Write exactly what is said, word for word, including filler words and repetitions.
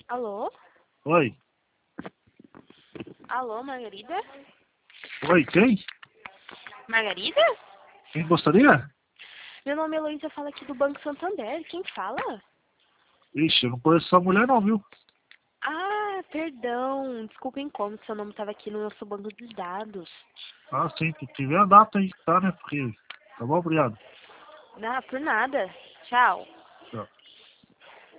Alô? Oi. Alô, Margarida? Oi, quem? Margarida? Quem gostaria? Meu nome é Heloísa, eu falo aqui do Banco Santander. Quem fala? Ixi, eu não conheço essa mulher não, viu? Ah, perdão. Desculpa o incômodo, seu nome estava aqui no nosso banco de dados. Ah, sim, tu tiver a data aí, tá, né? Porque... Tá bom, obrigado. Ah, por nada. Tchau.